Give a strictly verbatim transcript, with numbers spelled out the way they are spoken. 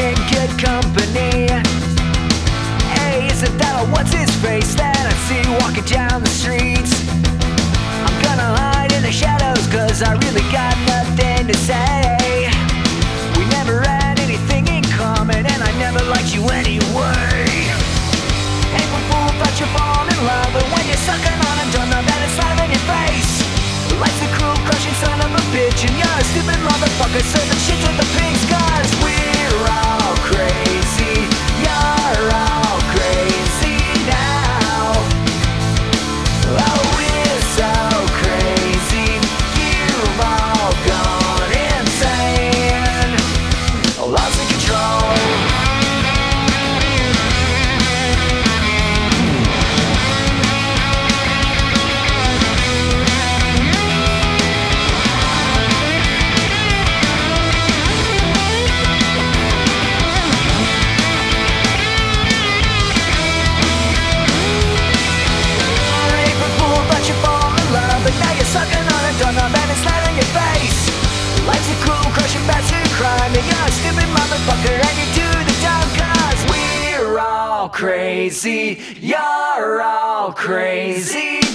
in good company. Hey, isn't that a what's his face that I see walking down the streets? I'm gonna hide in the shadows cause I really got nothing to say. We never had anything in common and I never liked you anyway. April Fool thought you fall in love, but when you're sucking on a doorknob that is slamming in your face, life's a cruel, crushing son of a bitch, and you're a stupid motherfucker serving shit to the pigs. Cause we're all crazy, you're all crazy now. Oh, we're so crazy, you've all gone insane, lost in control. Sucking on a doorknob and it's flat in your face. Life's a cruel, crushing, bastard crime, and you're a stupid motherfucker and you do the dumb. Cause we're all crazy, you're all crazy.